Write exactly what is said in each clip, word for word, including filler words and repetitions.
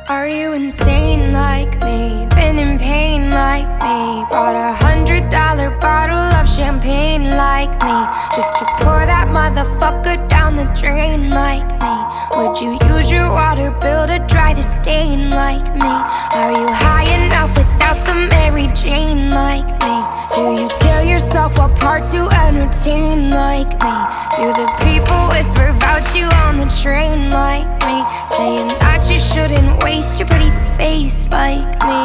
Are you insane like me? Been in pain like me? Bought a hundred dollar bottle of champagne like me, just to pour that motherfucker down the drain like me? Would you use your water bill to dry the stain like me? Are you high enough without the Mary Jane like me? Do you tear yourself apart to entertain like me? Do the people whisper about you on the train like me, saying that you shouldn't waste your pretty face like me?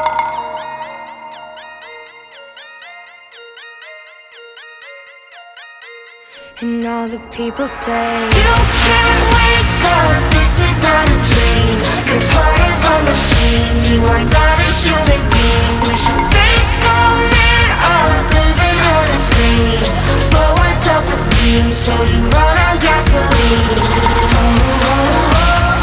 And all the people say, you can't wake up, this is not a dream. You're part of a machine, you are not a human being. Wish your face so made up, living on a screen. Low on self-esteem, so you run on gasoline. Oh, oh, oh,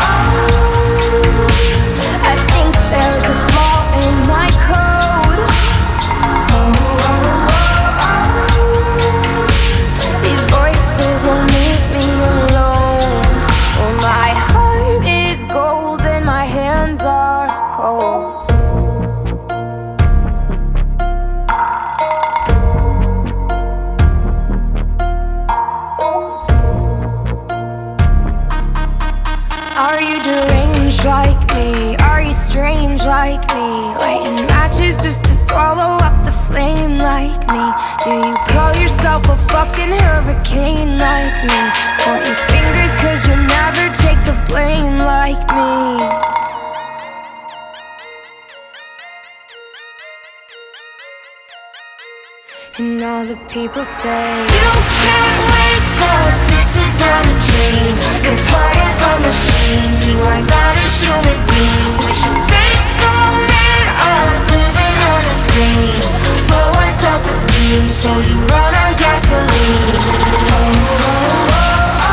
oh. I think there's a flaw in my code. Oh, oh, oh, oh. These voices won't leave me alone. Oh, my heart is gold and my hands are cold. Are you deranged like me? Are you strange like me? Lighting matches just to swallow up the flame like me? Do you call yourself a fucking hurricane like me? Pointing fingers cause you never take the blame like me? And all the people say, you can't wake up, this is not a dream. You're part of a machine, you are not a human being. Wish your face so made up, living on a screen. Low on self-esteem, so you run on gasoline. Oh, oh, oh,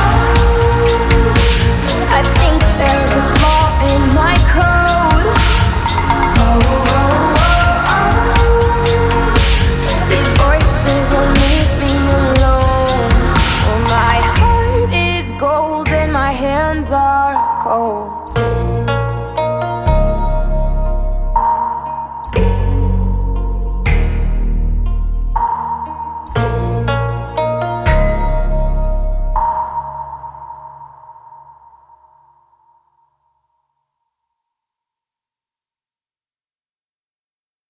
oh. I think there's a flaw in my code. Oh, oh, oh, oh. These voices won't leave me alone. Oh, my heart is gold and my hands are cold.